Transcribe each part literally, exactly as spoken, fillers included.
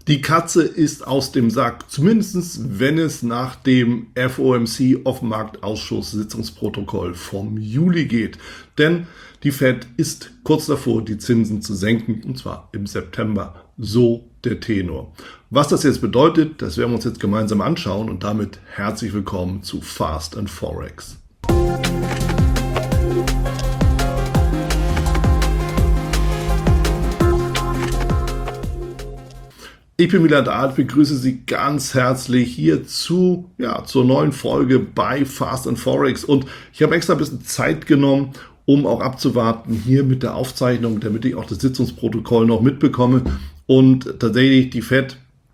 Die Katze ist aus dem Sack, zumindest wenn es nach dem F O M C Offenmarktausschuss Sitzungsprotokoll vom Juli geht. Denn die Fed ist kurz davor, die Zinsen zu senken, und zwar im September. So der Tenor. Was das jetzt bedeutet, das werden wir uns jetzt gemeinsam anschauen und damit herzlich willkommen zu Fast and Forex. Ich bin Wieland Alt, begrüße Sie ganz herzlich hier zu, ja, zur neuen Folge bei Fast and Forex. Und ich habe extra ein bisschen Zeit genommen, um auch abzuwarten hier mit der Aufzeichnung, damit ich auch das Sitzungsprotokoll noch mitbekomme. Und tatsächlich die Fed,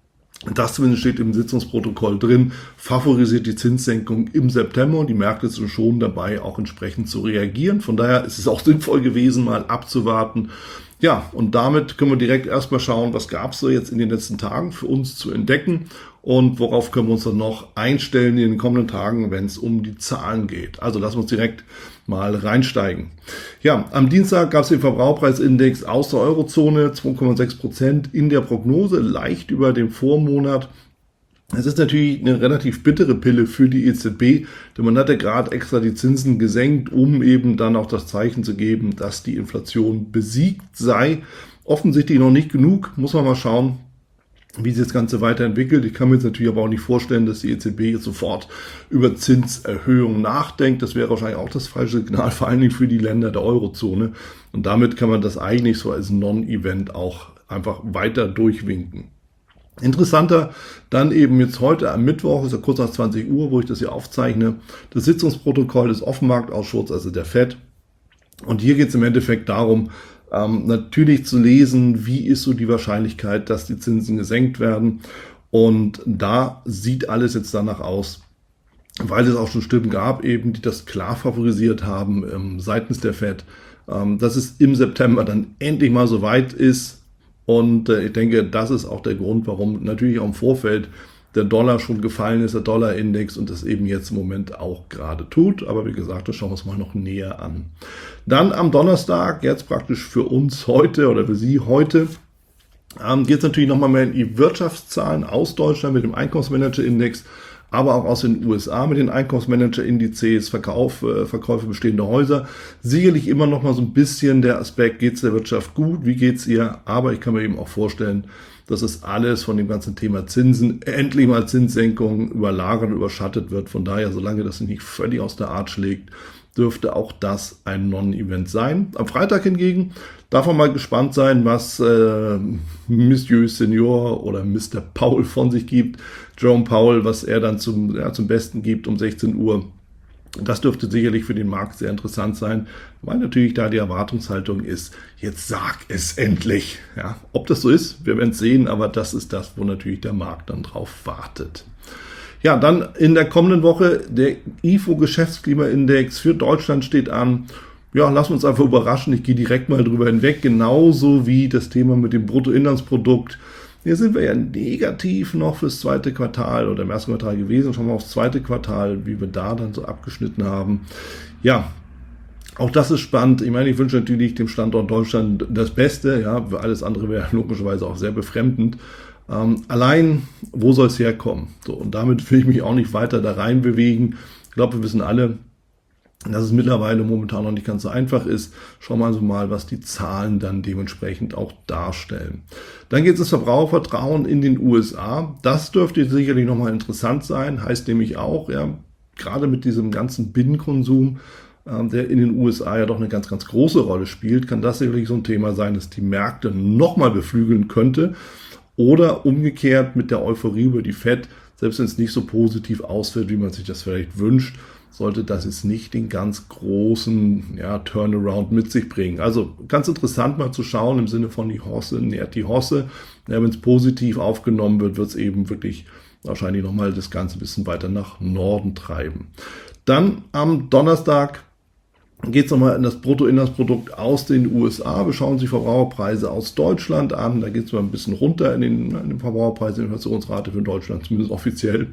das zumindest steht im Sitzungsprotokoll drin, favorisiert die Zinssenkung im September und die Märkte sind schon dabei, auch entsprechend zu reagieren. Von daher ist es auch sinnvoll gewesen, mal abzuwarten. Ja, und damit können wir direkt erstmal schauen, was gab es so jetzt in den letzten Tagen für uns zu entdecken und worauf können wir uns dann noch einstellen in den kommenden Tagen, wenn es um die Zahlen geht. Also lassen wir uns direkt mal reinsteigen. Ja, am Dienstag gab es den Verbraucherpreisindex aus der Eurozone, zwei Komma sechs Prozent in der Prognose, leicht über dem Vormonat. Es ist natürlich eine relativ bittere Pille für die E Z B, denn man hat ja gerade extra die Zinsen gesenkt, um eben dann auch das Zeichen zu geben, dass die Inflation besiegt sei. Offensichtlich noch nicht genug, muss man mal schauen, wie sich das Ganze weiterentwickelt. Ich kann mir jetzt natürlich aber auch nicht vorstellen, dass die E Z B jetzt sofort über Zinserhöhungen nachdenkt. Das wäre wahrscheinlich auch das falsche Signal, vor allen Dingen für die Länder der Eurozone. Und damit kann man das eigentlich so als Non-Event auch einfach weiter durchwinken. Interessanter dann eben jetzt heute am Mittwoch, ist ja kurz nach zwanzig Uhr, wo ich das hier aufzeichne, das Sitzungsprotokoll des Offenmarktausschusses, also der Fed. Und hier geht es im Endeffekt darum, ähm, natürlich zu lesen, wie ist so die Wahrscheinlichkeit, dass die Zinsen gesenkt werden. Und da sieht alles jetzt danach aus, weil es auch schon Stimmen gab, eben, die das klar favorisiert haben ähm, seitens der Fed, ähm, dass es im September dann endlich mal so weit ist. Und äh, ich denke, das ist auch der Grund, warum natürlich auch im Vorfeld der Dollar schon gefallen ist, der Dollarindex, und das eben jetzt im Moment auch gerade tut. Aber wie gesagt, das schauen wir uns mal noch näher an. Dann am Donnerstag, jetzt praktisch für uns heute oder für Sie heute, ähm, geht es natürlich nochmal mehr in die Wirtschaftszahlen aus Deutschland mit dem Einkommensmanager-Index, aber auch aus den U S A mit den Einkommensmanager-Indizes, Verkauf, äh, Verkäufe bestehender Häuser. Sicherlich immer noch mal so ein bisschen der Aspekt, geht es der Wirtschaft gut, wie geht es ihr? Aber ich kann mir eben auch vorstellen, dass es alles von dem ganzen Thema Zinsen, endlich mal Zinssenkungen überlagert und überschattet wird. Von daher, solange das nicht völlig aus der Art schlägt, dürfte auch das ein Non-Event sein. Am Freitag hingegen darf man mal gespannt sein, was äh, Monsieur Senior oder Mister Powell von sich gibt. Jerome Powell, was er dann zum, ja, zum Besten gibt um sechzehn Uhr. Das dürfte sicherlich für den Markt sehr interessant sein, weil natürlich da die Erwartungshaltung ist, jetzt sag es endlich. Ja, ob das so ist, wir werden es sehen, aber das ist das, wo natürlich der Markt dann drauf wartet. Ja, dann in der kommenden Woche der I F O-Geschäftsklimaindex für Deutschland steht an. Ja, lassen wir uns einfach überraschen. Ich gehe direkt mal drüber hinweg, genauso wie das Thema mit dem Bruttoinlandsprodukt. Hier sind wir ja negativ noch fürs zweite Quartal oder im ersten Quartal gewesen. Schauen wir aufs zweite Quartal, wie wir da dann so abgeschnitten haben. Ja, auch das ist spannend. Ich meine, ich wünsche natürlich dem Standort Deutschland das Beste. Ja, alles andere wäre logischerweise auch sehr befremdend. Ähm, allein, wo soll es herkommen? So, und damit will ich mich auch nicht weiter da rein bewegen. Ich glaube, wir wissen alle, dass es mittlerweile momentan noch nicht ganz so einfach ist. Schauen wir also mal, was die Zahlen dann dementsprechend auch darstellen. Dann geht es das Verbrauchervertrauen in den U S A. Das dürfte sicherlich nochmal interessant sein. Heißt nämlich auch, ja, gerade mit diesem ganzen Binnenkonsum, äh, der in den U S A ja doch eine ganz, ganz große Rolle spielt, kann das sicherlich so ein Thema sein, das die Märkte nochmal beflügeln könnte. Oder umgekehrt mit der Euphorie über die Fed, selbst wenn es nicht so positiv ausfällt, wie man sich das vielleicht wünscht, sollte das jetzt nicht den ganz großen, ja, Turnaround mit sich bringen. Also ganz interessant mal zu schauen im Sinne von die Hosse nährt die Hosse. Ja, wenn es positiv aufgenommen wird, wird es eben wirklich wahrscheinlich nochmal das Ganze ein bisschen weiter nach Norden treiben. Dann am Donnerstag geht es nochmal in das Bruttoinlandsprodukt aus den U S A. Wir schauen uns die Verbraucherpreise aus Deutschland an. Da geht es mal ein bisschen runter in den, in den Verbraucherpreisen, die Inflationsrate für Deutschland, zumindest offiziell.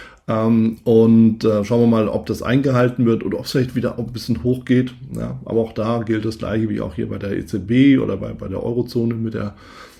Ähm, und äh, schauen wir mal, ob das eingehalten wird oder ob es vielleicht wieder auch ein bisschen hochgeht. Ja, aber auch da gilt das Gleiche wie auch hier bei der E Z B oder bei, bei der Eurozone mit der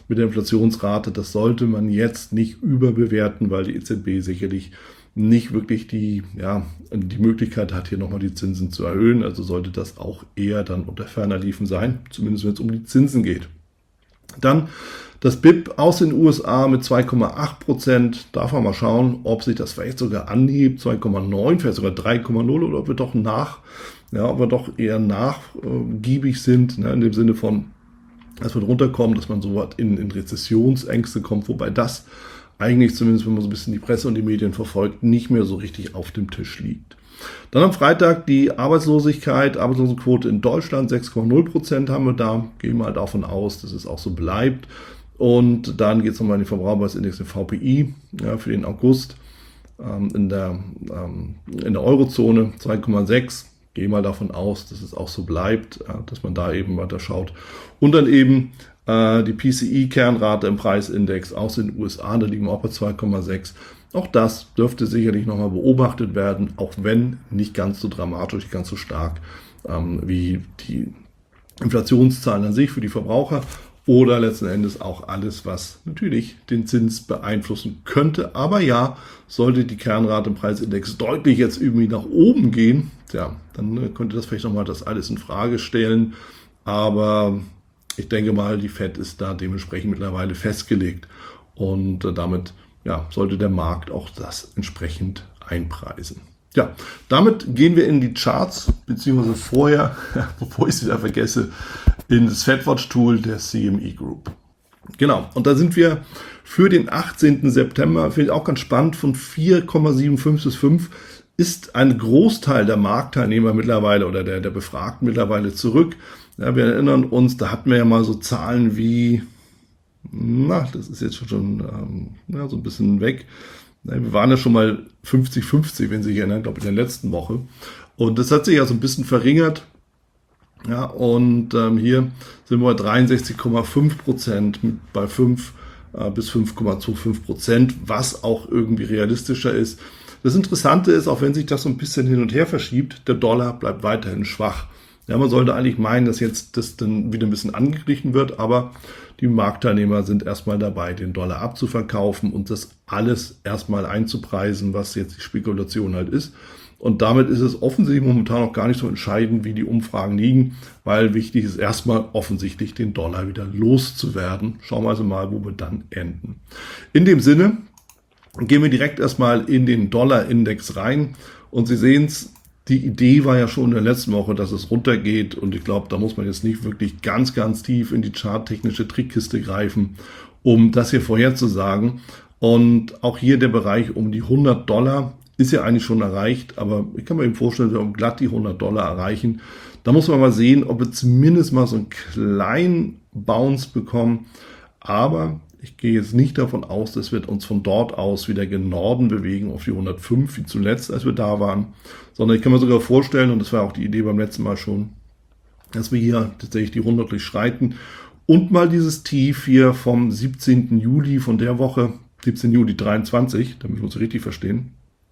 mit der Inflationsrate, das sollte man jetzt nicht überbewerten, weil die E Z B sicherlich nicht wirklich die, ja, die Möglichkeit hat, hier nochmal die Zinsen zu erhöhen. Also sollte das auch eher dann unter ferner Liefen sein, zumindest wenn es um die Zinsen geht. Dann das B I P aus den U S A mit zwei Komma acht Prozent. Darf man mal schauen, ob sich das vielleicht sogar anhebt, zwei Komma neun, vielleicht sogar drei Komma null, oder ob wir doch nach, ja, ob wir doch eher nachgiebig sind, ne, in dem Sinne von, dass wir runterkommen, dass man so was in, in Rezessionsängste kommt, wobei das eigentlich, zumindest wenn man so ein bisschen die Presse und die Medien verfolgt, nicht mehr so richtig auf dem Tisch liegt. Dann am Freitag die Arbeitslosigkeit, Arbeitslosenquote in Deutschland, sechs Komma null Prozent haben wir da, gehen wir halt davon aus, dass es auch so bleibt. Und dann geht es nochmal in den Verbraucherpreisindex, den V P I, ja, für den August ähm, in, der, ähm, in der Eurozone zwei Komma sechs. Gehe mal davon aus, dass es auch so bleibt, ja, dass man da eben weiter schaut. Und dann eben äh, die P C I-Kernrate im Preisindex aus den U S A, da liegen wir auch bei zwei Komma sechs. Auch das dürfte sicherlich nochmal beobachtet werden, auch wenn nicht ganz so dramatisch, nicht ganz so stark ähm, wie die Inflationszahlen an sich für die Verbraucher oder letzten Endes auch alles, was natürlich den Zins beeinflussen könnte. Aber ja, sollte die Kernrate im Preisindex deutlich jetzt irgendwie nach oben gehen, tja, dann könnte das vielleicht nochmal das alles in Frage stellen. Aber ich denke mal, die Fed ist da dementsprechend mittlerweile festgelegt und damit ja, sollte der Markt auch das entsprechend einpreisen. Ja, damit gehen wir in die Charts, beziehungsweise vorher, bevor ich es wieder vergesse, in das FedWatch-Tool der C M E Group. Genau, und da sind wir für den achtzehnten September, finde ich auch ganz spannend, von vier Komma fünfundsiebzig bis fünf ist ein Großteil der Marktteilnehmer mittlerweile oder der, der Befragten mittlerweile zurück. Ja, wir erinnern uns, da hatten wir ja mal so Zahlen wie, na, das ist jetzt schon ähm, ja, so ein bisschen weg. Wir waren ja schon mal fünfzig fünfzig, wenn Sie sich erinnern, glaube ich, in der letzten Woche. Und das hat sich ja so ein bisschen verringert. Ja, und ähm, hier sind wir bei dreiundsechzig Komma fünf Prozent bei fünf äh, bis fünf Komma fünfundzwanzig Prozent, was auch irgendwie realistischer ist. Das Interessante ist, auch wenn sich das so ein bisschen hin und her verschiebt, der Dollar bleibt weiterhin schwach. Ja, man sollte eigentlich meinen, dass jetzt das dann wieder ein bisschen angeglichen wird, aber die Marktteilnehmer sind erstmal dabei, den Dollar abzuverkaufen und das alles erstmal einzupreisen, was jetzt die Spekulation halt ist. Und damit ist es offensichtlich momentan noch gar nicht so entscheidend, wie die Umfragen liegen, weil wichtig ist erstmal offensichtlich den Dollar wieder loszuwerden. Schauen wir also mal, wo wir dann enden. In dem Sinne gehen wir direkt erstmal in den Dollar-Index rein und Sie sehen es, die Idee war ja schon in der letzten Woche, dass es runtergeht und ich glaube, da muss man jetzt nicht wirklich ganz, ganz tief in die charttechnische Trickkiste greifen, um das hier vorherzusagen. Und auch hier der Bereich um die hundert Dollar ist ja eigentlich schon erreicht, aber ich kann mir eben vorstellen, wir haben glatt die hundert Dollar erreichen. Da muss man mal sehen, ob wir zumindest mal so einen kleinen Bounce bekommen, aber ich gehe jetzt nicht davon aus, dass wir uns von dort aus wieder gen Norden bewegen auf die hundertfünf, wie zuletzt, als wir da waren, sondern ich kann mir sogar vorstellen, und das war auch die Idee beim letzten Mal schon, dass wir hier tatsächlich die hundert durchschreiten und mal dieses Tief hier vom siebzehnten Juli von der Woche, siebzehnten Juli dreiundzwanzig, damit wir uns richtig verstehen,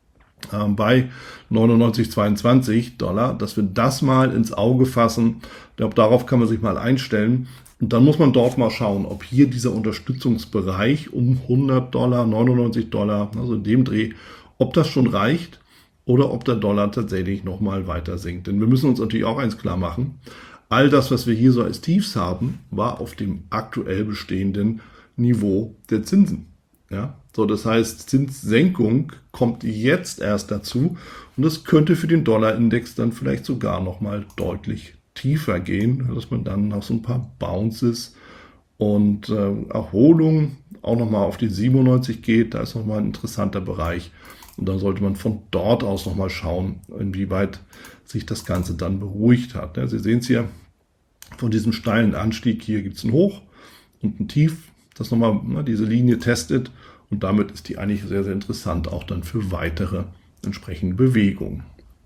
äh, bei neunundneunzig Komma zweiundzwanzig Dollar, dass wir das mal ins Auge fassen. Ich glaube, darauf kann man sich mal einstellen. Und dann muss man dort mal schauen, ob hier dieser Unterstützungsbereich um hundert Dollar, neunundneunzig Dollar, also in dem Dreh, ob das schon reicht oder ob der Dollar tatsächlich nochmal weiter sinkt. Denn wir müssen uns natürlich auch eins klar machen, all das, was wir hier so als Tiefs haben, war auf dem aktuell bestehenden Niveau der Zinsen. Ja, so, das heißt, Zinssenkung kommt jetzt erst dazu und das könnte für den Dollarindex dann vielleicht sogar nochmal deutlich tiefer gehen, dass man dann noch so ein paar Bounces und äh, Erholung auch nochmal auf die siebenundneunzig geht. Da ist nochmal ein interessanter Bereich. Und dann sollte man von dort aus nochmal schauen, inwieweit sich das Ganze dann beruhigt hat. Ja, Sie sehen es hier, von diesem steilen Anstieg hier gibt es ein Hoch und ein Tief, das nochmal na, diese Linie testet. Und damit ist die eigentlich sehr, sehr interessant, auch dann für weitere entsprechende Bewegungen.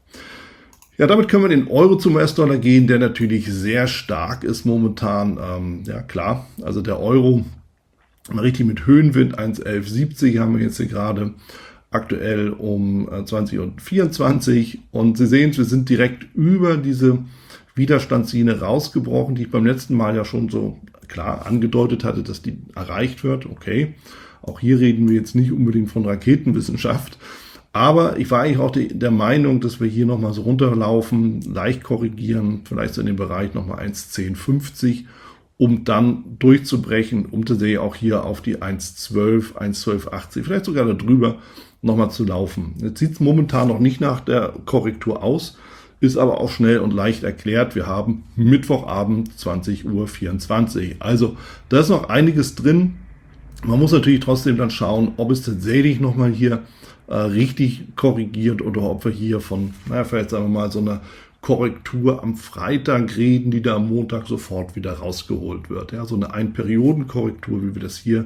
Ja, damit können wir in den Euro zum U S-Dollar gehen, der natürlich sehr stark ist momentan. Ähm, ja, klar, also der Euro richtig mit Höhenwind, eins Komma elf siebzig haben wir jetzt hier gerade aktuell um äh, zwanzig Uhr vierundzwanzig. Und Sie sehen, wir sind direkt über diese Widerstandslinie rausgebrochen, die ich beim letzten Mal ja schon so klar angedeutet hatte, dass die erreicht wird. Okay, auch hier reden wir jetzt nicht unbedingt von Raketenwissenschaft. Aber ich war eigentlich auch die, der Meinung, dass wir hier nochmal so runterlaufen, leicht korrigieren, vielleicht so in dem Bereich nochmal eins Komma zehn fünfzig, um dann durchzubrechen, um tatsächlich auch hier auf die eins Komma zwölf, eins Komma zwölf achtzig, vielleicht sogar darüber nochmal zu laufen. Jetzt sieht es momentan noch nicht nach der Korrektur aus, ist aber auch schnell und leicht erklärt. Wir haben Mittwochabend zwanzig Uhr vierundzwanzig. Also da ist noch einiges drin. Man muss natürlich trotzdem dann schauen, ob es tatsächlich nochmal hier äh, richtig korrigiert oder ob wir hier von, naja, vielleicht sagen wir mal so einer Korrektur am Freitag reden, die da am Montag sofort wieder rausgeholt wird. Ja, so eine Ein-Perioden-Korrektur, wie wir das hier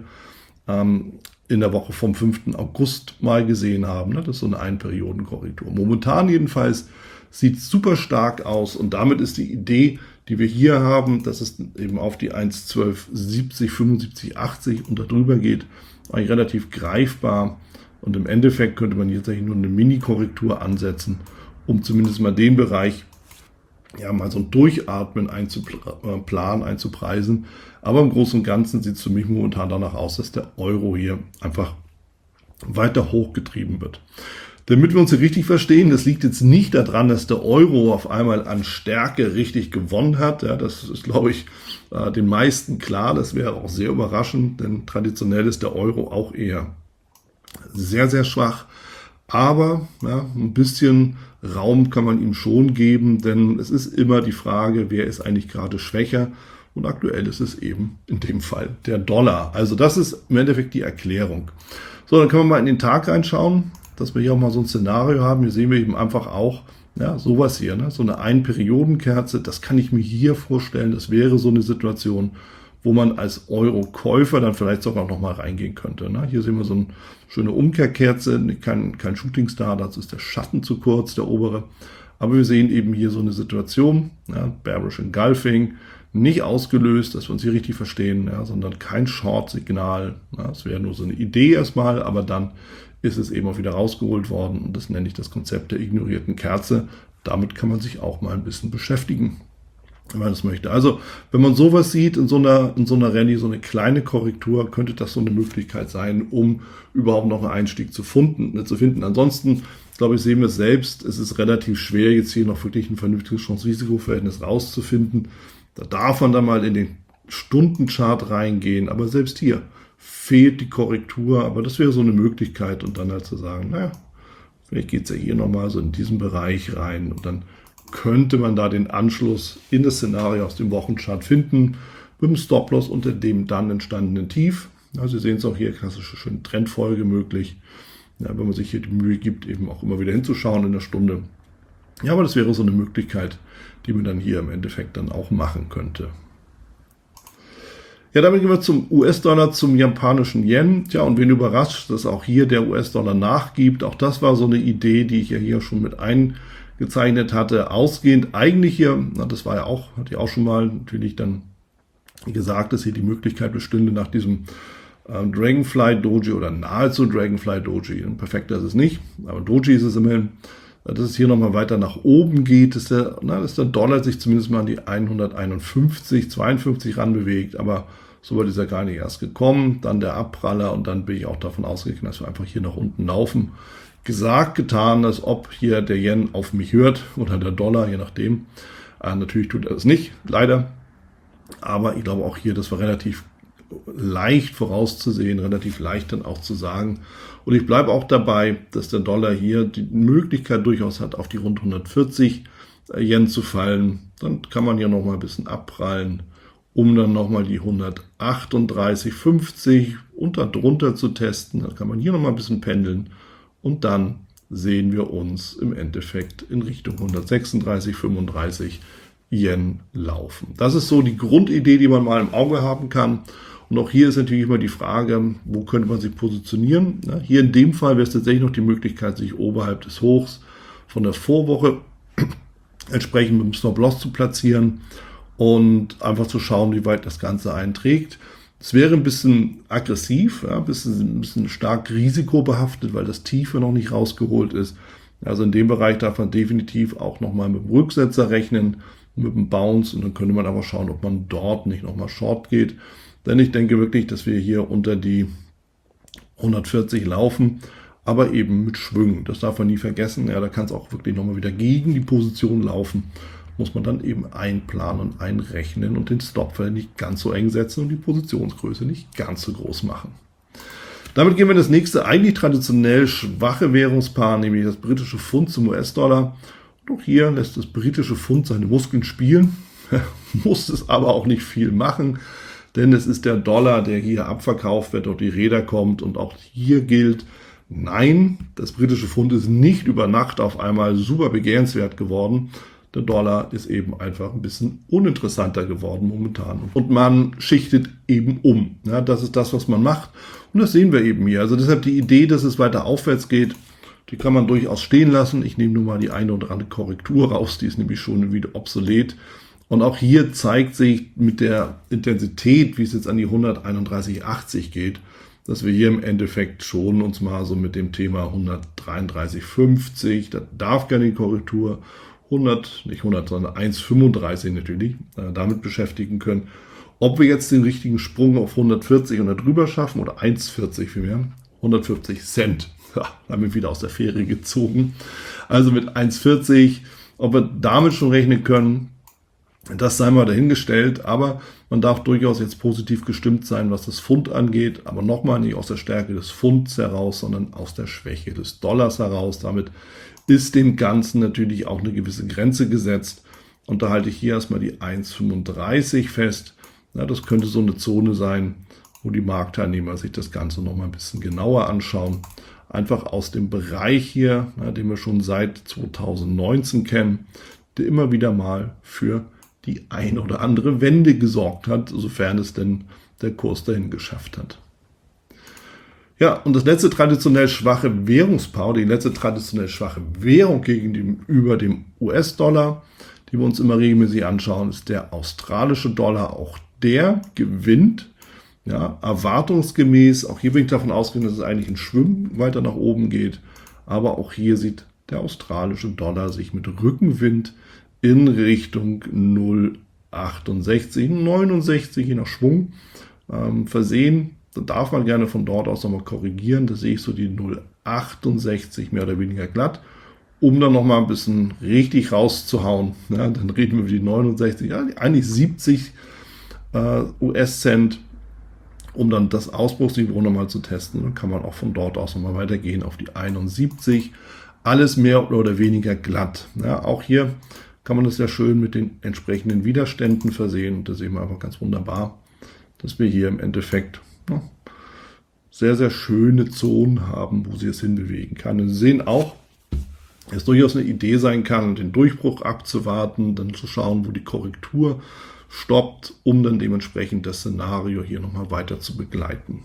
ähm, in der Woche vom fünften August mal gesehen haben. Ne? Das ist so eine Ein-Perioden-Korrektur. Momentan jedenfalls sieht es super stark aus und damit ist die Idee, die wir hier haben, dass es eben auf die eins Komma zwölf siebzig, fünfundsiebzig, achtzig und darüber geht, eigentlich relativ greifbar. Und im Endeffekt könnte man jetzt eigentlich nur eine Mini-Korrektur ansetzen, um zumindest mal den Bereich, ja, mal so ein Durchatmen einzuplanen, einzupreisen. Aber im Großen und Ganzen sieht es für mich momentan danach aus, dass der Euro hier einfach weiter hochgetrieben wird. Damit wir uns hier richtig verstehen, das liegt jetzt nicht daran, dass der Euro auf einmal an Stärke richtig gewonnen hat. Ja, das ist, glaube ich, äh, den meisten klar. Das wäre auch sehr überraschend, denn traditionell ist der Euro auch eher sehr, sehr schwach. Aber ja, ein bisschen Raum kann man ihm schon geben, denn es ist immer die Frage, wer ist eigentlich gerade schwächer. Und aktuell ist es eben in dem Fall der Dollar. Also das ist im Endeffekt die Erklärung. So, dann können wir mal in den Tag reinschauen, dass wir hier auch mal so ein Szenario haben. Hier sehen wir eben einfach auch, ja, sowas hier, ne? So eine Ein-Perioden-Kerze, das kann ich mir hier vorstellen, das wäre so eine Situation, wo man als Euro-Käufer dann vielleicht sogar noch mal reingehen könnte. Ne? Hier sehen wir so eine schöne Umkehrkerze, kein, kein Shooting Star, dazu ist der Schatten zu kurz, der obere. Aber wir sehen eben hier so eine Situation, ja, Bearish Engulfing, nicht ausgelöst, dass wir uns hier richtig verstehen, ja, sondern kein Short-Signal. Ja, das wäre nur so eine Idee erstmal, aber dann ist es eben auch wieder rausgeholt worden und das nenne ich das Konzept der ignorierten Kerze. Damit kann man sich auch mal ein bisschen beschäftigen, wenn man das möchte. Also, wenn man sowas sieht in so einer, in so einer Rallye, so eine kleine Korrektur, könnte das so eine Möglichkeit sein, um überhaupt noch einen Einstieg zu finden. Zu finden. Ansonsten, glaube ich, sehen wir es selbst, es ist relativ schwer, jetzt hier noch wirklich ein vernünftiges Chance-Risiko-Verhältnis rauszufinden. Da darf man dann mal in den Stundenchart reingehen, aber selbst hier fehlt die Korrektur, aber das wäre so eine Möglichkeit und dann halt zu sagen, naja, vielleicht geht es ja hier nochmal so in diesen Bereich rein und dann könnte man da den Anschluss in das Szenario aus dem Wochenchart finden, mit dem Stop-Loss unter dem dann entstandenen Tief. Also Sie sehen es auch hier, klassische schöne Trendfolge möglich, ja, wenn man sich hier die Mühe gibt, eben auch immer wieder hinzuschauen in der Stunde. Ja, aber das wäre so eine Möglichkeit, die man dann hier im Endeffekt dann auch machen könnte. Ja, damit gehen wir zum U S-Dollar, zum japanischen Yen. Tja, und wen überrascht, dass auch hier der U S-Dollar nachgibt. Auch das war so eine Idee, die ich ja hier schon mit eingezeichnet hatte. Ausgehend eigentlich hier, na, das war ja auch, hatte ich auch schon mal natürlich dann gesagt, dass hier die Möglichkeit bestünde nach diesem ähm, Dragonfly Doji oder nahezu Dragonfly Doji. Perfekter ist es nicht, aber Doji ist es immerhin. Dass es hier nochmal weiter nach oben geht, dass der, na, dass der Dollar sich zumindest mal an die hunderteinundfünfzig, zweiundfünfzig ranbewegt, aber so weit ist er gar nicht erst gekommen. Dann der Abpraller und dann bin ich auch davon ausgegangen, dass wir einfach hier nach unten laufen. Gesagt, getan, als ob hier der Yen auf mich hört oder der Dollar, je nachdem. Äh, natürlich tut er es nicht, leider. Aber ich glaube auch hier, das war relativ leicht vorauszusehen, relativ leicht dann auch zu sagen. Und ich bleibe auch dabei, dass der Dollar hier die Möglichkeit durchaus hat, auf die rund hundertvierzig Yen zu fallen. Dann kann man hier nochmal ein bisschen abprallen, um dann nochmal die hundertachtunddreißig fünfzig und darunter zu testen. Dann kann man hier nochmal ein bisschen pendeln und dann sehen wir uns im Endeffekt in Richtung hundertsechsunddreißig fünfunddreißig Yen laufen. Das ist so die Grundidee, die man mal im Auge haben kann. Und auch hier ist natürlich immer die Frage, wo könnte man sich positionieren. Ja, hier in dem Fall wäre es tatsächlich noch die Möglichkeit, sich oberhalb des Hochs von der Vorwoche entsprechend mit dem Stop-Loss zu platzieren und einfach zu schauen, wie weit das Ganze einträgt. Es wäre ein bisschen aggressiv, ja, ein, bisschen, ein bisschen stark risikobehaftet, weil das Tiefe noch nicht rausgeholt ist. Also in dem Bereich darf man definitiv auch nochmal mit dem Rücksetzer rechnen. mit einem Bounce und dann könnte man aber schauen, ob man dort nicht nochmal Short geht. Denn ich denke wirklich, dass wir hier unter die hundertvierzig laufen, aber eben mit Schwüngen. Das darf man nie vergessen. Ja, da kann es auch wirklich nochmal wieder gegen die Position laufen. Muss man dann eben einplanen und einrechnen und den Stopfall nicht ganz so eng setzen und die Positionsgröße nicht ganz so groß machen. Damit gehen wir in das nächste, eigentlich traditionell schwache Währungspaar, nämlich das britische Pfund zum U S-Dollar. Und auch hier lässt das britische Pfund seine Muskeln spielen, muss es aber auch nicht viel machen, denn es ist der Dollar, der hier abverkauft wird, auf die Räder kommt und auch hier gilt, nein, das britische Pfund ist nicht über Nacht auf einmal super begehrenswert geworden. Der Dollar ist eben einfach ein bisschen uninteressanter geworden momentan. Und man schichtet eben um. Ja, das ist das, was man macht. Und das sehen wir eben hier. Also deshalb die Idee, dass es weiter aufwärts geht, die kann man durchaus stehen lassen. Ich nehme nur mal die eine oder andere Korrektur raus. Die ist nämlich schon wieder obsolet. Und auch hier zeigt sich mit der Intensität, wie es jetzt an die hunderteinunddreißig Komma achtzig geht, dass wir hier im Endeffekt schon uns mal so mit dem Thema hundertdreiunddreißig Komma fünfzig, da darf gerne die Korrektur, hundert, nicht hundert, sondern eins Komma fünfunddreißig natürlich, äh, damit beschäftigen können. Ob wir jetzt den richtigen Sprung auf hundertvierzig und darüber schaffen oder eins Komma vierzig vielmehr, hundertfünfzig Cent, ja, haben wir wieder aus der Fähre gezogen. Also mit eins Komma vierzig, ob wir damit schon rechnen können, das sei mal dahingestellt, aber man darf durchaus jetzt positiv gestimmt sein, was das Pfund angeht, aber nochmal nicht aus der Stärke des Pfunds heraus, sondern aus der Schwäche des Dollars heraus. Damit ist dem Ganzen natürlich auch eine gewisse Grenze gesetzt und da halte ich hier erstmal die eins Komma fünfunddreißig fest. Ja, das könnte so eine Zone sein, wo die Marktteilnehmer sich das Ganze nochmal ein bisschen genauer anschauen. Einfach aus dem Bereich hier, ja, den wir schon seit zweitausendneunzehn kennen, der immer wieder mal für die ein oder andere Wende gesorgt hat, sofern es denn der Kurs dahin geschafft hat. Ja, und das letzte traditionell schwache Währungspaar, die letzte traditionell schwache Währung gegenüber dem U S-Dollar, die wir uns immer regelmäßig anschauen, ist der australische Dollar. Auch der gewinnt, ja, erwartungsgemäß. Auch hier bin ich davon ausgegangen, dass es eigentlich ein Schwimmen weiter nach oben geht. Aber auch hier sieht der australische Dollar sich mit Rückenwind in Richtung null Komma achtundsechzig, neunundsechzig je nach Schwung ähm, versehen. Da darf man gerne von dort aus nochmal korrigieren. Da sehe ich so die null Komma achtundsechzig mehr oder weniger glatt, um dann nochmal ein bisschen richtig rauszuhauen. Ja, dann reden wir über die neunundsechzig, ja, eigentlich siebzig äh, U S-Cent, um dann das Ausbruchsniveau nochmal zu testen. Dann kann man auch von dort aus nochmal weitergehen auf die einundsiebzig. Alles mehr oder weniger glatt. Ja, auch hier kann man das ja schön mit den entsprechenden Widerständen versehen. Und da sehen wir einfach ganz wunderbar, dass wir hier im Endeffekt ja, sehr, sehr schöne Zonen haben, wo sie es hinbewegen kann. Und Sie sehen auch, dass es durchaus eine Idee sein kann, den Durchbruch abzuwarten, dann zu schauen, wo die Korrektur stoppt, um dann dementsprechend das Szenario hier nochmal weiter zu begleiten.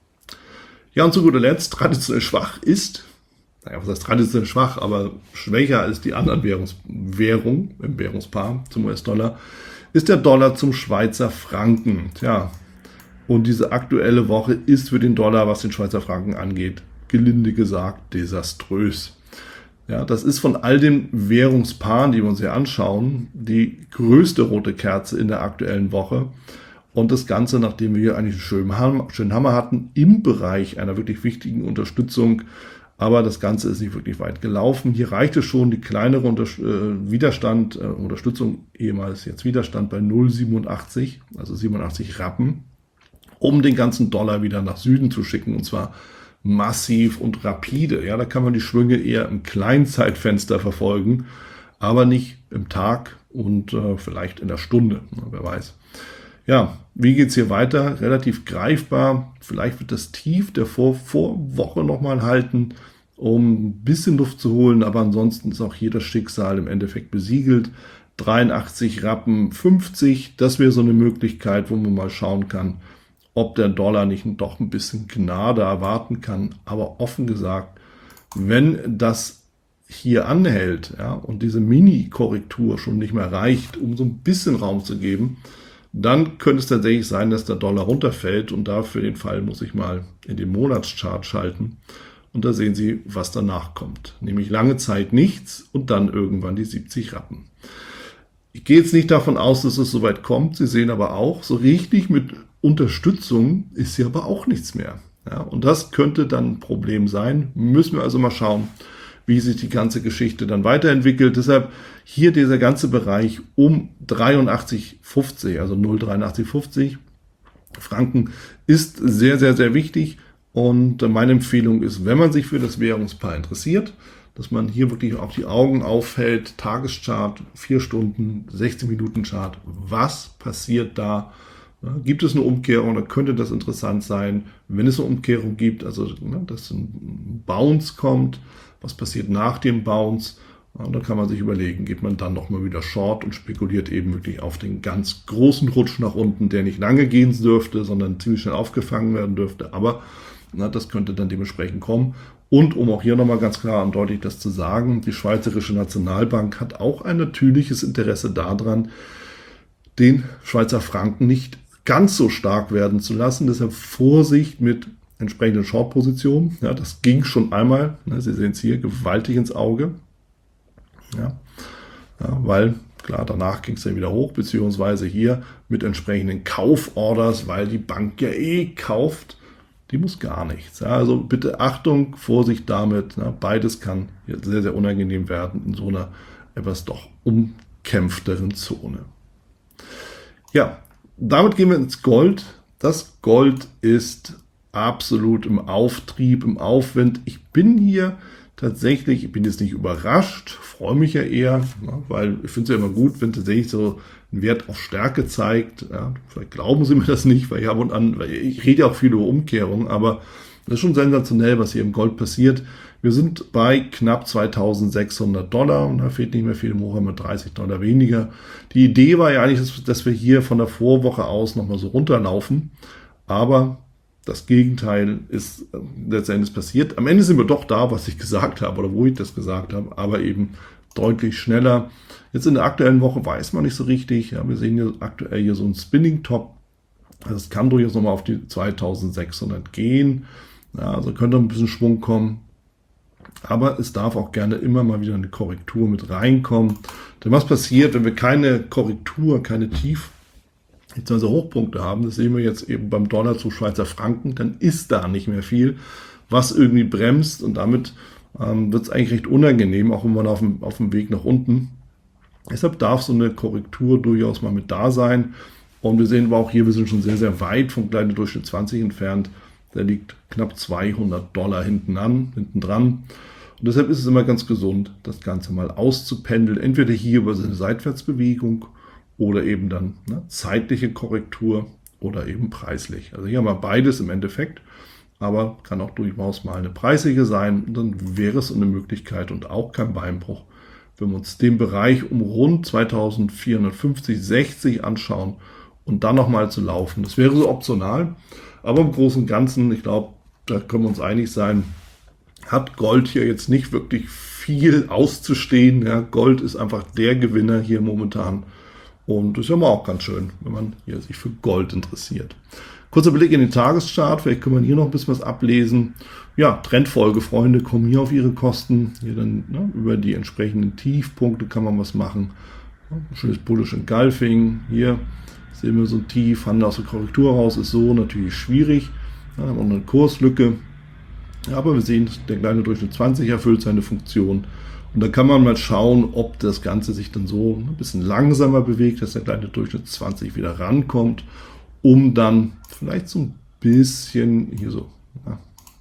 Ja, und zu guter Letzt, traditionell schwach ist, naja, was heißt traditionell schwach, aber schwächer als die anderen Währungs Währungen im Währungspaar zum U S-Dollar, ist der Dollar zum Schweizer Franken. Tja, und diese aktuelle Woche ist für den Dollar, was den Schweizer Franken angeht, gelinde gesagt desaströs. Ja, das ist von all den Währungspaaren, die wir uns hier anschauen, die größte rote Kerze in der aktuellen Woche. Und das Ganze, nachdem wir hier eigentlich einen schönen Hammer, schönen Hammer hatten, im Bereich einer wirklich wichtigen Unterstützung. Aber das Ganze ist nicht wirklich weit gelaufen. Hier reichte schon die kleinere Unter äh, Widerstand, äh, Unterstützung, ehemals jetzt Widerstand bei null Komma siebenundachtzig, also siebenundachtzig Rappen, um den ganzen Dollar wieder nach Süden zu schicken, und zwar massiv und rapide. Ja, da kann man die Schwünge eher im kleinen Zeitfenster verfolgen, aber nicht im Tag und äh, vielleicht in der Stunde, wer weiß. Ja, wie geht's hier weiter? Relativ greifbar. Vielleicht wird das Tief der Vor Vorwoche nochmal halten, um ein bisschen Luft zu holen, aber ansonsten ist auch hier das Schicksal im Endeffekt besiegelt. dreiundachtzig Rappen fünfzig, das wäre so eine Möglichkeit, wo man mal schauen kann, ob der Dollar nicht doch ein bisschen Gnade erwarten kann. Aber offen gesagt, wenn das hier anhält, ja, und diese Mini-Korrektur schon nicht mehr reicht, um so ein bisschen Raum zu geben, dann könnte es tatsächlich sein, dass der Dollar runterfällt, und dafür den Fall muss ich mal in den Monatschart schalten. Und da sehen Sie, was danach kommt. Nämlich lange Zeit nichts und dann irgendwann die siebzig Rappen. Ich gehe jetzt nicht davon aus, dass es soweit kommt. Sie sehen aber auch, so richtig mit Unterstützung ist hier aber auch nichts mehr. Ja, und das könnte dann ein Problem sein. Müssen wir also mal schauen, wie sich die ganze Geschichte dann weiterentwickelt. Deshalb hier dieser ganze Bereich um dreiundachtzig fünfzig, also null Komma dreiundachtzig fünfzig Franken ist sehr, sehr, sehr wichtig. Und meine Empfehlung ist, wenn man sich für das Währungspaar interessiert, dass man hier wirklich auch die Augen aufhält, Tageschart, vier Stunden, sechzehn Minuten Chart, was passiert da? Ja, gibt es eine Umkehrung, dann könnte das interessant sein. Wenn es eine Umkehrung gibt, also ne, dass ein Bounce kommt, was passiert nach dem Bounce? Ja, da kann man sich überlegen, geht man dann nochmal wieder Short und spekuliert eben wirklich auf den ganz großen Rutsch nach unten, der nicht lange gehen dürfte, sondern ziemlich schnell aufgefangen werden dürfte. Aber na, das könnte dann dementsprechend kommen. Und um auch hier nochmal ganz klar und deutlich das zu sagen, die Schweizerische Nationalbank hat auch ein natürliches Interesse daran, den Schweizer Franken nicht ganz so stark werden zu lassen. Deshalb Vorsicht mit entsprechenden Short-Positionen. Ja, das ging schon einmal, ne, Sie sehen es hier, gewaltig ins Auge. Ja, ja, weil, klar, danach ging es dann wieder hoch, beziehungsweise hier mit entsprechenden Kauforders, weil die Bank ja eh kauft. Die muss gar nichts. Ja, also bitte Achtung, Vorsicht damit. Ja, beides kann sehr, sehr unangenehm werden in so einer etwas doch umkämpfteren Zone. Ja, damit gehen wir ins Gold. Das Gold ist absolut im Auftrieb, im Aufwind. Ich bin hier tatsächlich, ich bin jetzt nicht überrascht, freue mich ja eher, ja, weil ich finde es ja immer gut, wenn tatsächlich so ein Wert auf Stärke zeigt. Ja, vielleicht glauben Sie mir das nicht, weil ich ab und an, weil ich rede ja auch viel über Umkehrungen, aber das ist schon sensationell, was hier im Gold passiert. Wir sind bei knapp zweitausendsechshundert Dollar und da fehlt nicht mehr viel, im Hoch haben wir dreißig Dollar weniger. Die Idee war ja eigentlich, dass, dass wir hier von der Vorwoche aus nochmal so runterlaufen, aber das Gegenteil ist letztendlich passiert. Am Ende sind wir doch da, was ich gesagt habe oder wo ich das gesagt habe, aber eben deutlich schneller. Jetzt in der aktuellen Woche weiß man nicht so richtig. Ja, wir sehen hier aktuell hier so einen Spinning Top. Also es kann durchaus nochmal auf die zweitausendsechshundert gehen. Ja, also könnte ein bisschen Schwung kommen. Aber es darf auch gerne immer mal wieder eine Korrektur mit reinkommen. Denn was passiert, wenn wir keine Korrektur, keine Tief also Hochpunkte haben, das sehen wir jetzt eben beim Dollar zu Schweizer Franken, dann ist da nicht mehr viel, was irgendwie bremst und damit ähm, wird es eigentlich recht unangenehm, auch wenn man auf dem, auf dem Weg nach unten. Deshalb darf so eine Korrektur durchaus mal mit da sein. Und wir sehen aber auch hier, wir sind schon sehr, sehr weit vom kleinen Durchschnitt zwanzig entfernt. Der liegt knapp zweihundert Dollar hinten an, hinten dran. Und deshalb ist es immer ganz gesund, das Ganze mal auszupendeln. Entweder hier über so eine Seitwärtsbewegung oder eben dann ne, zeitliche Korrektur oder eben preislich. Also hier haben wir beides im Endeffekt, aber kann auch durchaus mal eine preisliche sein. Und dann wäre es eine Möglichkeit und auch kein Beinbruch, wenn wir uns den Bereich um rund zweitausendvierhundertfünfzig, sechzig anschauen und dann nochmal zu laufen. Das wäre so optional, aber im Großen und Ganzen, ich glaube, da können wir uns einig sein, hat Gold hier jetzt nicht wirklich viel auszustehen. Ja, Gold ist einfach der Gewinner hier momentan. Und das ist ja mal auch ganz schön, wenn man hier sich für Gold interessiert. Kurzer Blick in den Tageschart, vielleicht kann man hier noch ein bisschen was ablesen. Ja, Trendfolge, Freunde, kommen hier auf ihre Kosten. Hier dann ne, über die entsprechenden Tiefpunkte kann man was machen. Ein schönes Bullish Engulfing. Hier sehen wir so ein Tief, Handel aus der Korrektur raus, ist so natürlich schwierig. Ja, haben wir eine Kurslücke. Ja, aber wir sehen, der kleine Durchschnitt zwanzig erfüllt seine Funktion. Und da kann man mal schauen, ob das Ganze sich dann so ein bisschen langsamer bewegt, dass der kleine Durchschnitt zwanzig wieder rankommt, um dann vielleicht so ein bisschen hier so, ja,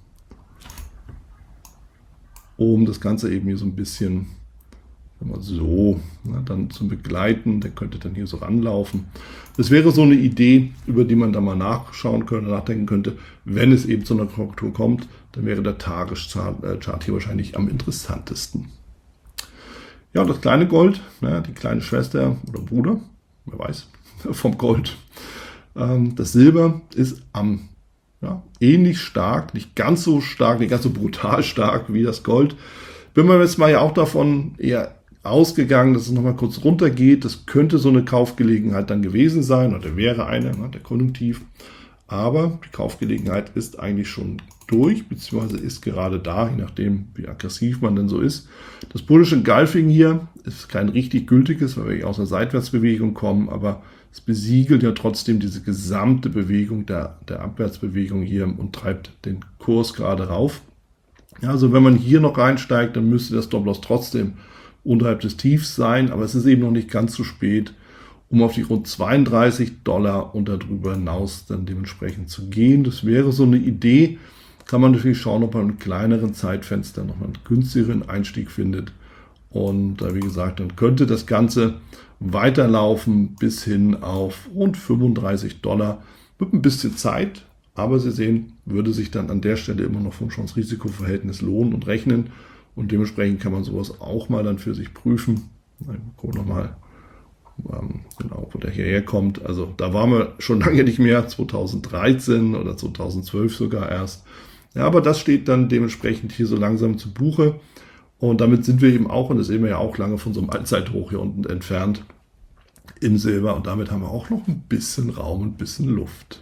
um das Ganze eben hier so ein bisschen, wenn man so, ja, dann zu begleiten, der könnte dann hier so ranlaufen. Das wäre so eine Idee, über die man da mal nachschauen könnte, nachdenken könnte, wenn es eben zu einer Korrektur kommt, dann wäre der Tageschart hier wahrscheinlich am interessantesten. Ja, und das kleine Gold, ja, die kleine Schwester oder Bruder, wer weiß, vom Gold. Ähm, das Silber ist am ja, ähnlich stark, nicht ganz so stark, nicht ganz so brutal stark wie das Gold. Bin mir jetzt mal ja auch davon eher ausgegangen, dass es nochmal kurz runter geht. Das könnte so eine Kaufgelegenheit dann gewesen sein oder wäre eine, ne, der Konjunktiv. Aber die Kaufgelegenheit ist eigentlich schon durch, beziehungsweise ist gerade da, je nachdem, wie aggressiv man denn so ist. Das Bullish Engulfing hier ist kein richtig gültiges, weil wir hier aus einer Seitwärtsbewegung kommen, aber es besiegelt ja trotzdem diese gesamte Bewegung der, der Abwärtsbewegung hier und treibt den Kurs gerade rauf. Ja, also wenn man hier noch reinsteigt, dann müsste der Stop-Loss trotzdem unterhalb des Tiefs sein, aber es ist eben noch nicht ganz zu spät, um auf die rund zweiunddreißig Dollar und darüber hinaus dann dementsprechend zu gehen. Das wäre so eine Idee. Kann man natürlich schauen, ob man mit kleineren Zeitfenstern nochmal einen günstigeren Einstieg findet. Und äh, wie gesagt, dann könnte das Ganze weiterlaufen bis hin auf rund fünfunddreißig Dollar mit ein bisschen Zeit. Aber Sie sehen, würde sich dann an der Stelle immer noch vom Chance-Risiko-Verhältnis lohnen und rechnen. Und dementsprechend kann man sowas auch mal dann für sich prüfen. Gucken wir nochmal, ähm, genau, wo der hierher kommt. Also da waren wir schon lange nicht mehr, zweitausenddreizehn oder zweitausendzwölf sogar erst. Ja, aber das steht dann dementsprechend hier so langsam zu Buche. Und damit sind wir eben auch, und das sehen wir ja auch lange von so einem Allzeithoch hier unten entfernt, im Silber. Und damit haben wir auch noch ein bisschen Raum, ein bisschen Luft.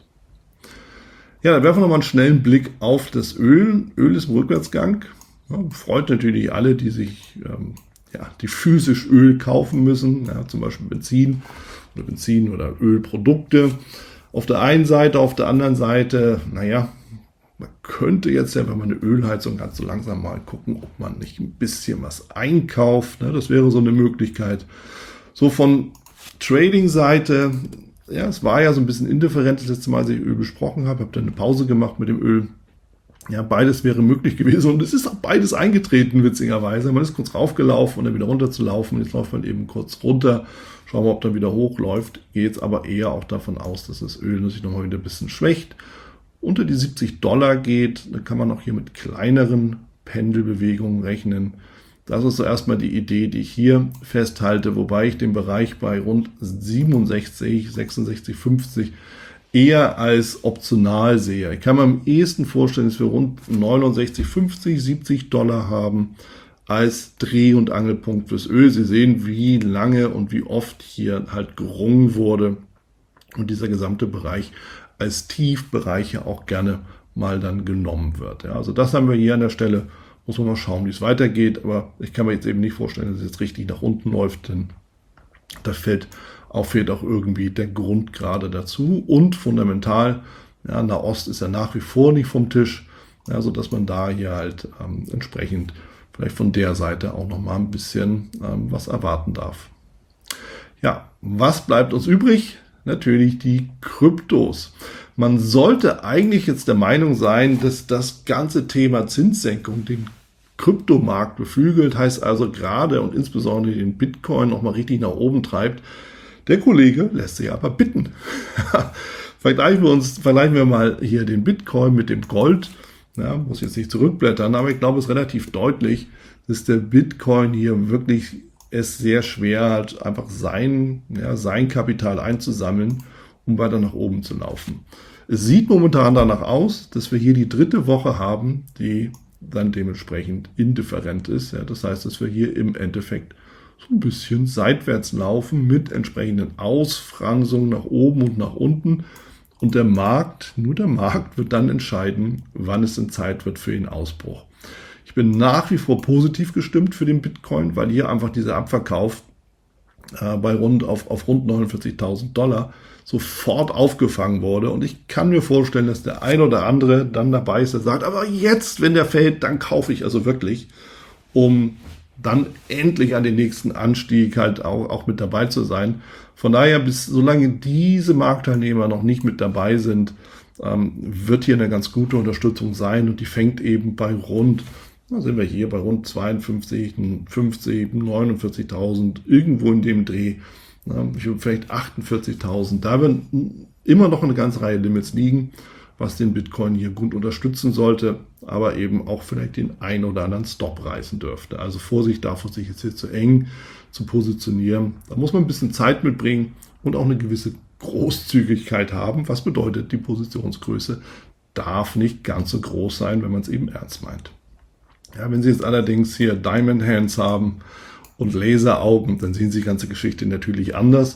Ja, dann werfen wir nochmal einen schnellen Blick auf das Öl. Öl ist im Rückwärtsgang. Ja, freut natürlich alle, die sich ähm, ja, die physisch Öl kaufen müssen, ja, zum Beispiel Benzin oder Benzin oder Ölprodukte. Auf der einen Seite, auf der anderen Seite, naja, man könnte jetzt ja, wenn man eine Ölheizung hat, so langsam mal gucken, ob man nicht ein bisschen was einkauft. Ne? Das wäre so eine Möglichkeit. So von Trading-Seite, ja, es war ja so ein bisschen indifferent das letzte Mal, als ich Öl besprochen habe. Ich habe dann eine Pause gemacht mit dem Öl. Ja, beides wäre möglich gewesen und es ist auch beides eingetreten, witzigerweise. Man ist kurz raufgelaufen und dann wieder runter zu laufen. Jetzt läuft man eben kurz runter. Schauen wir, ob dann wieder hochläuft. Geht jetzt aber eher auch davon aus, dass das Öl sich nochmal wieder ein bisschen schwächt. Unter die siebzig Dollar geht, dann kann man auch hier mit kleineren Pendelbewegungen rechnen. Das ist so erstmal die Idee, die ich hier festhalte, wobei ich den Bereich bei rund siebenundsechzig, sechsundsechzig, fünfzig eher als optional sehe. Ich kann mir am ehesten vorstellen, dass wir rund neunundsechzig, fünfzig, siebzig Dollar haben als Dreh- und Angelpunkt fürs Öl. Sie sehen, wie lange und wie oft hier halt gerungen wurde und dieser gesamte Bereich als Tiefbereich ja auch gerne mal dann genommen wird. Ja, also das haben wir hier an der Stelle. Muss man mal schauen, wie es weitergeht. Aber ich kann mir jetzt eben nicht vorstellen, dass es jetzt richtig nach unten läuft, denn da fällt auch, fehlt auch irgendwie der Grund gerade dazu. Und fundamental, ja, Nahost ist ja nach wie vor nicht vom Tisch, ja, sodass man da hier halt ähm, entsprechend vielleicht von der Seite auch nochmal ein bisschen ähm, was erwarten darf. Ja, was bleibt uns übrig? Natürlich die Kryptos. Man sollte eigentlich jetzt der Meinung sein, dass das ganze Thema Zinssenkung den Kryptomarkt beflügelt, heißt also gerade und insbesondere den Bitcoin nochmal richtig nach oben treibt. Der Kollege lässt sich aber bitten. vergleichen wir uns, vergleichen wir mal hier den Bitcoin mit dem Gold. Ja, muss jetzt nicht zurückblättern, aber ich glaube, es ist relativ deutlich, dass der Bitcoin hier wirklich es sehr schwer hat, einfach sein, ja, sein Kapital einzusammeln, um weiter nach oben zu laufen. Es sieht momentan danach aus, dass wir hier die dritte Woche haben, die dann dementsprechend indifferent ist. Ja, das heißt, dass wir hier im Endeffekt so ein bisschen seitwärts laufen mit entsprechenden Ausfranzungen nach oben und nach unten. Und der Markt, nur der Markt wird dann entscheiden, wann es denn Zeit wird für den Ausbruch. Ich bin nach wie vor positiv gestimmt für den Bitcoin, weil hier einfach dieser Abverkauf äh, bei rund auf, auf rund neunundvierzigtausend Dollar sofort aufgefangen wurde. Und ich kann mir vorstellen, dass der ein oder andere dann dabei ist, der sagt, aber jetzt, wenn der fällt, dann kaufe ich also wirklich, um dann endlich an den nächsten Anstieg halt auch, auch mit dabei zu sein. Von daher, bis solange diese Marktteilnehmer noch nicht mit dabei sind, ähm, wird hier eine ganz gute Unterstützung sein und die fängt eben bei rund, da sind wir hier bei rund zweiundfünfzig, fünfzig, neunundvierzigtausend, irgendwo in dem Dreh, ja, vielleicht achtundvierzigtausend. Da werden immer noch eine ganze Reihe Limits liegen, was den Bitcoin hier gut unterstützen sollte, aber eben auch vielleicht den ein oder anderen Stop reißen dürfte. Also Vorsicht davor, sich jetzt hier zu eng zu positionieren. Da muss man ein bisschen Zeit mitbringen und auch eine gewisse Großzügigkeit haben, was bedeutet, die Positionsgröße darf nicht ganz so groß sein, wenn man es eben ernst meint. Ja, wenn Sie jetzt allerdings hier Diamond Hands haben und Laseraugen, dann sehen Sie die ganze Geschichte natürlich anders.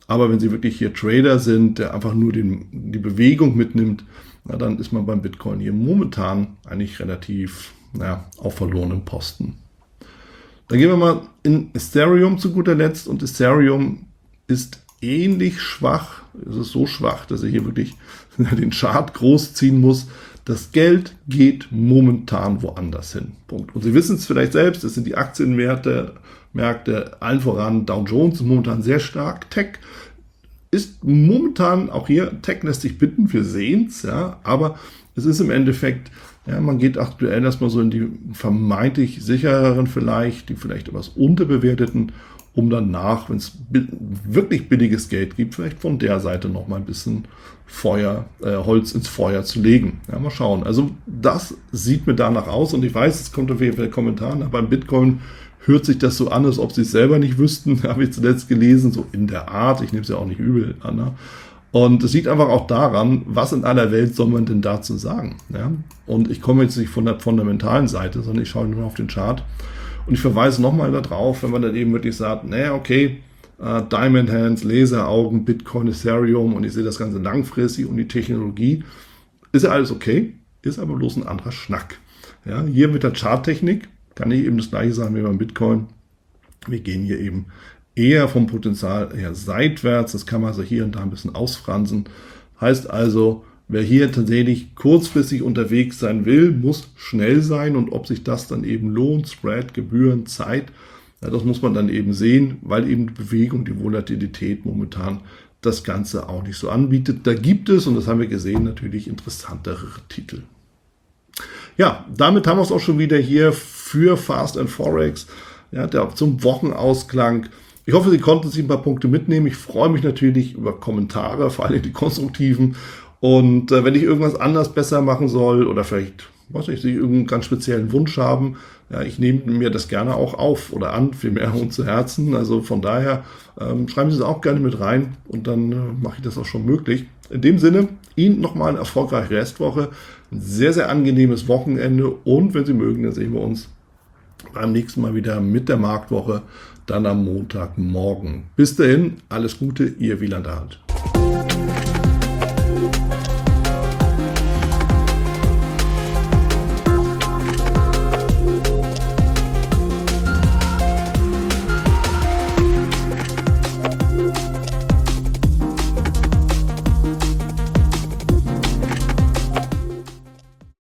Aber wenn Sie wirklich hier Trader sind, der einfach nur den, die Bewegung mitnimmt, na, dann ist man beim Bitcoin hier momentan eigentlich relativ naja, auf verlorenem Posten. Dann gehen wir mal in Ethereum zu guter Letzt, und Ethereum ist ähnlich schwach. Es ist so schwach, dass er hier wirklich den Chart großziehen muss. Das Geld geht momentan woanders hin. Punkt. Und Sie wissen es vielleicht selbst, das sind die Aktienmärkte, Märkte, allen voran Dow Jones, momentan sehr stark. Tech ist momentan, auch hier, Tech lässt sich bitten, wir sehen es, ja, aber es ist im Endeffekt, ja, man geht aktuell erstmal so in die vermeintlich sichereren vielleicht, die vielleicht etwas unterbewerteten, um danach, wenn es wirklich billiges Geld gibt, vielleicht von der Seite noch mal ein bisschen Feuer, äh, Holz ins Feuer zu legen. Ja, mal schauen. Also das sieht mir danach aus, und ich weiß, es kommt auf jeden Fall Kommentaren, aber beim Bitcoin hört sich das so an, als ob sie es selber nicht wüssten, habe ich zuletzt gelesen, so in der Art, ich nehme es ja auch nicht übel an. Ne? Und es liegt einfach auch daran, was in aller Welt soll man denn dazu sagen? Ja? Und ich komme jetzt nicht von der fundamentalen Seite, sondern ich schaue nur auf den Chart. Und ich verweise nochmal darauf, wenn man dann eben wirklich sagt, naja, okay, äh, Diamond Hands, Laseraugen, Bitcoin, Ethereum, und ich sehe das Ganze langfristig und die Technologie, ist ja alles okay, ist aber bloß ein anderer Schnack. Ja? Hier mit der Charttechnik kann ich eben das gleiche sagen wie beim Bitcoin. Wir gehen hier eben eher vom Potenzial her seitwärts. Das kann man also hier und da ein bisschen ausfransen. Heißt also, wer hier tatsächlich kurzfristig unterwegs sein will, muss schnell sein. Und ob sich das dann eben lohnt, Spread, Gebühren, Zeit, ja, das muss man dann eben sehen, weil eben die Bewegung, die Volatilität momentan das Ganze auch nicht so anbietet. Da gibt es, und das haben wir gesehen, natürlich interessantere Titel. Ja, damit haben wir es auch schon wieder hier für Fast and Forex, ja, der, zum Wochenausklang. Ich hoffe, Sie konnten sich ein paar Punkte mitnehmen. Ich freue mich natürlich über Kommentare, vor allem die konstruktiven. Und äh, wenn ich irgendwas anders besser machen soll oder vielleicht, weiß nicht, Sie irgendeinen ganz speziellen Wunsch haben, ja, ich nehme mir das gerne auch auf oder an, vielmehr und zu Herzen. Also von daher ähm, schreiben Sie es auch gerne mit rein, und dann äh, mache ich das auch schon möglich. In dem Sinne, Ihnen nochmal eine erfolgreiche Restwoche, ein sehr, sehr angenehmes Wochenende, und wenn Sie mögen, dann sehen wir uns beim nächsten Mal wieder mit der Marktwoche, dann am Montagmorgen. Bis dahin, alles Gute, Ihr Wieland Arndt.